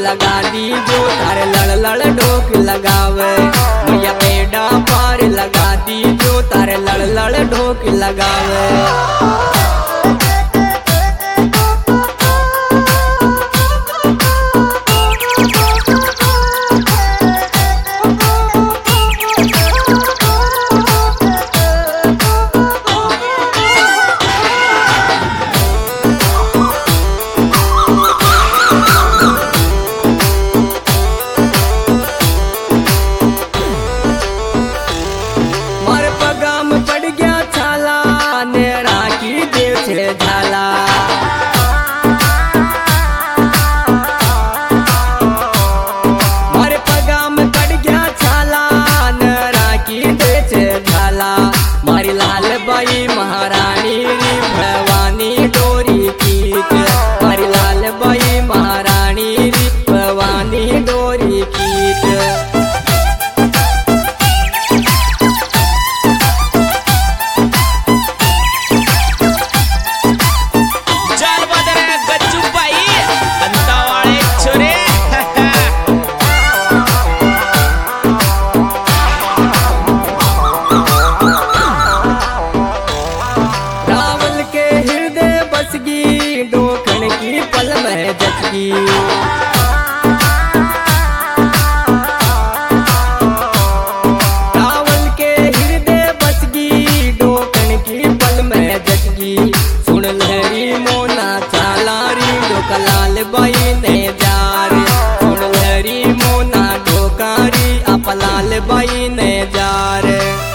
लगा दी जो तारे लड़ लड़ ढोक लगावे। मैया बेड़ा पार लगा दी जो तारे लड़ लड़ ढोक लगावे। झाला मारे पगाम पड़ गया छाला नरा की देच झाला। मारी लाल बाई महारानी री भवानी डोरी खींच। मारी लाल बाई महारानी री भवानी डोरी खींच। डोकन की पल में जचगी रावल के हृदय बसगी। डोकन की पल में जचगी सुन लहरी मोना चालारी डोकलाल बाई ने जार। सुन लहरी मोना डोकारी अपलाल बाई ने जार।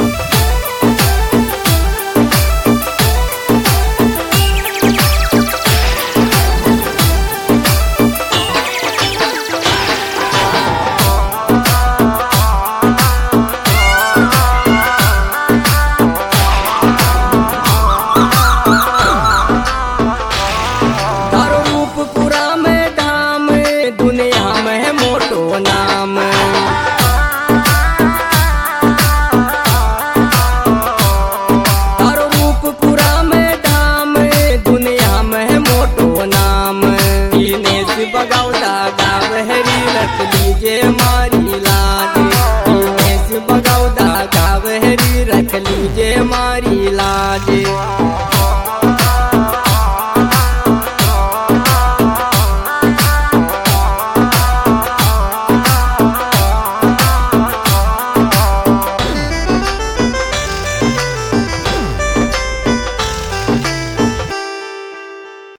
बगौदा गावहरी रख लीजे मारी लाज। दिनेश बगौदा गावहरी रख लीजे मारी लाज।